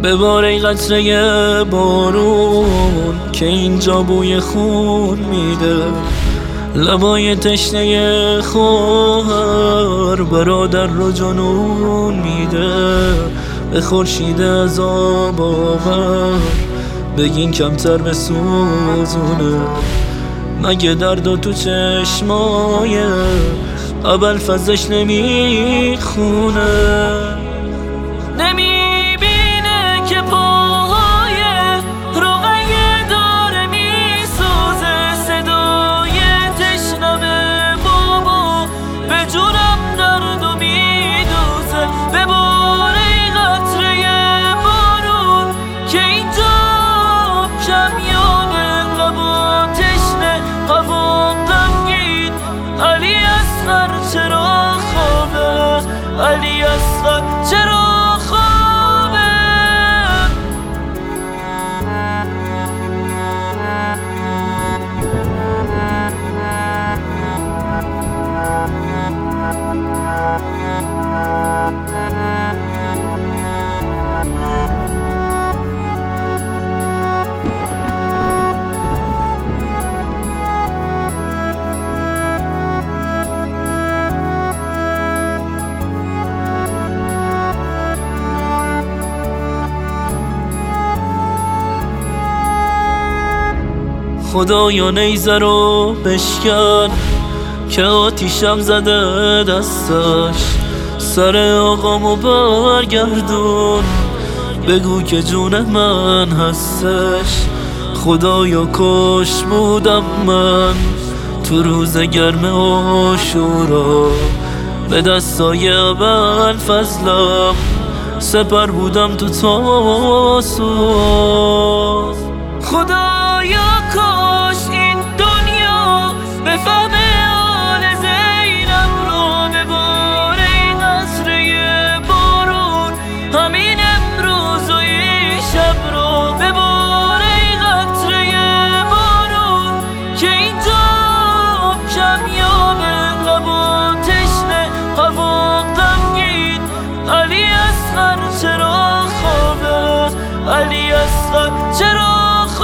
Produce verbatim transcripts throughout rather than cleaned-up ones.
ببار ای قطره بارون که اینجا بوی خون میده، لبای تشنه خواهر برادر رو جنون میده. به خورشید عذاب آور بگین کمتر بسوزونه، مگه درد تو چشمای ابوالفضلش نمیخونه؟ نمیبینه که پاهای رقیه داره میسوزه، صدای تشنه بابا به جونم درد و میدوزه. به بار ای قطره بارون که اینجا کمیانه، لبا تشنه هوا غمگین. علی اصغر چرا خوابه؟ علی اصغر چرا خدایا نیزه رو بشکن که آتیشم زده دستش، سر آقامو برگردون بگو که جون من هستش. خدایا کاش بودم من تو روز گرم عاشورا، به دستای ابوالفضلم سپر بودم تو تاسوعا. خدایا کاش این دنیا بفهمه حال زینب رو، ببار ای قطره بارون همین امروز و این شب رو. ببار ای قطره بارون که اینجا کمیابه، لبا تشنه هوا غمگین. علی اصغر چرا خوابه؟ علی اصغر چرا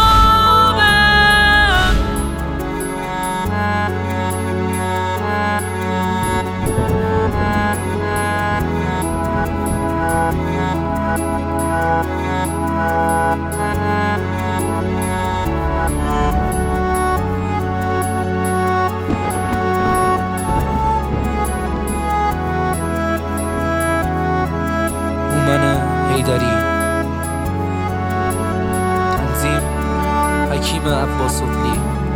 هومن حیدری، تنظیم حکیم عباس‌اغلی.